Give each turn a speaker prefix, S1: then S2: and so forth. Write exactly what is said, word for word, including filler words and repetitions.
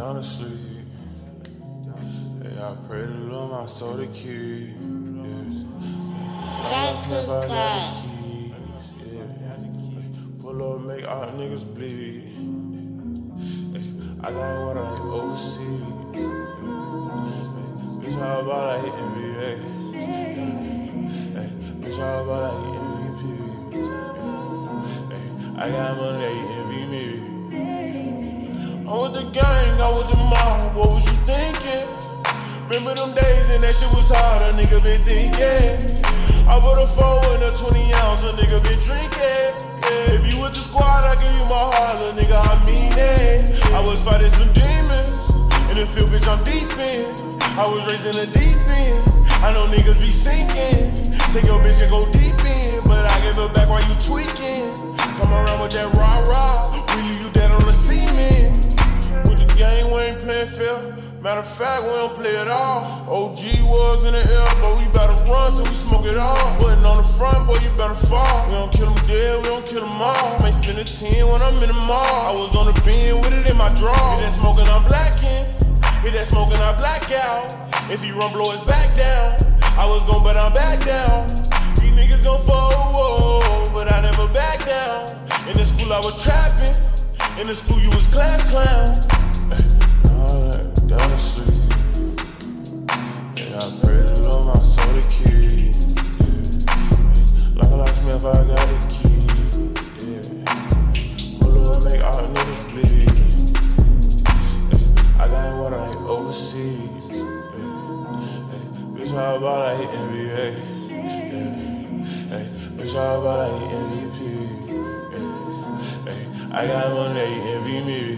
S1: down to sleep. Hey, I pray to Lord my soul to keep. Yes.
S2: J T K.
S1: Pull up, make all niggas bleed. Hey, I got what I like overseas. Hey, bitch, how about I hit N B A? Hey, bitch, how about I hit M V P? Hey, I got money, they envy me. I'm with the gang, I'm with the mob. What was you thinking? Remember them days and that shit was hard, a nigga been thinking. I put a four in a twenty ounce, a nigga been drinking. Yeah, if you with the squad, I give you my heart, little nigga, I mean it. I was fighting some demons, in the field, bitch, I'm deep in. I was raised in the deep end, I know niggas be sinking. Take your bitch and go deep in, but I give her back while you tweaking. Come around with that rah-rah, we leave you dead on the cement. With the gang, we ain't playing fair. Matter of fact, we don't play at all. O G was in the air, but we better run till we smoke it all. Putting on the front, boy, you better fall. We don't kill them dead, we don't kill them all. Might spend a ten when I'm in the mall. I was on the bin with it in my draw. Hit that smoking, I'm blacking. Hit that smoking, I black out. If he run, blow his back down. I was gon' but I'm back down. These niggas gon' forward, but I never back down. In the school I was trapping. In the school you was class clown. Down to sleep. Yeah, I pray to Lord my soul to keep. Yeah. Like a locksmith, I got the key. Yeah. Pull up, make all niggas bleed. Yeah. I got what I like overseas. Yeah. Hey, bitch, how about I hit N B A? Yeah. Hey, bitch, how about I hit M V P? Yeah. Hey, I got money, they envy me.